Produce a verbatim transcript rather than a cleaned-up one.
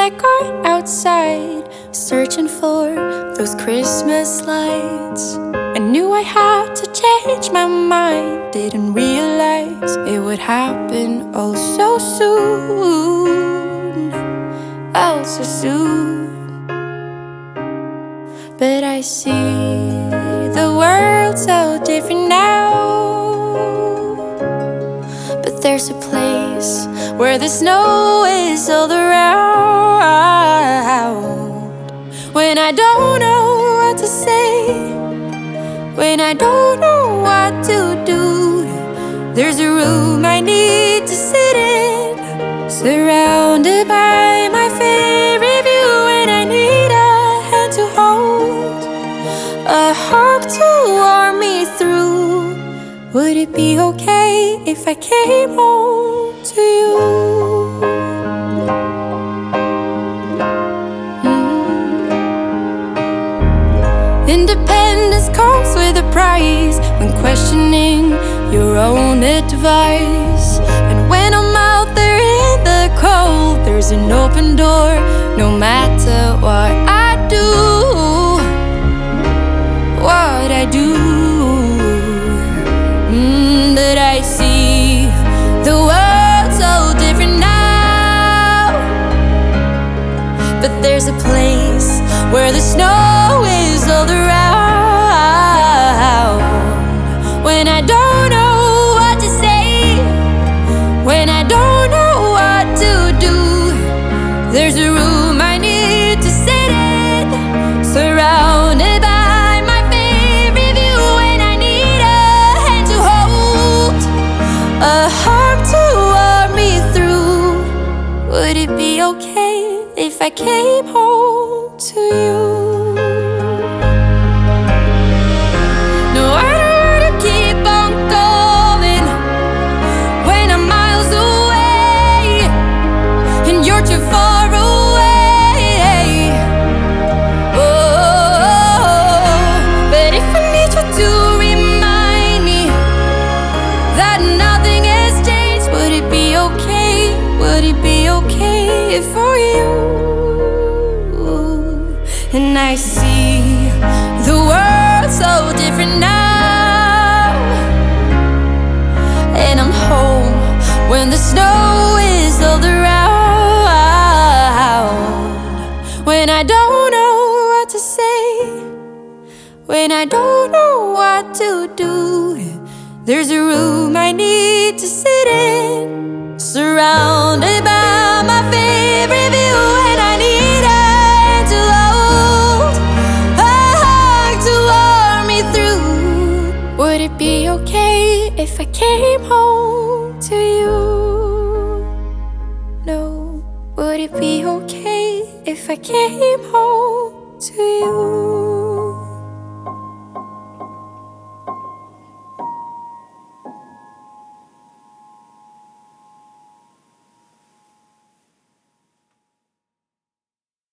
like art outside, searching for those Christmas lights. I knew I had to change my mind, didn't realize it would happen all so soon, all so soon. But I see the world so different now. But there's a place where the snow is all around. When I don't know what to say, when I don't know what to do, there's a room I need to sit in, surrounded by my favorite view. And I need a hand to hold, a hug to warm me through. Would it be okay if I came home to you? Mm. Independence comes with a price, when questioning your own advice. And when I'm out there in the cold, there's an open door, no matter what I do, what I do. Mm, but I see the world so different now. But there's a place where the snow is all around. When I don't know what to say, when I don't know what to do, there's a room I need to sit in, surrounded by my favorite view. And I need a hand to hold, a heart to warm me through. Would it be okay if I came home to you? No, I don't wanna keep on going when I'm miles away and you're too far away. Oh, but if I need you to remind me that nothing has changed, would it be okay? Would it be okay for you? And I see the world so different now. And I'm home when the snow is all around. When I don't know what to say, when I don't know what to do, there's a room I need to sit in, surrounded by my favorite view. And I need a hand to hold, a hug to warm me through. Would it be okay if I came home to you? No, would it be okay if I came home to you?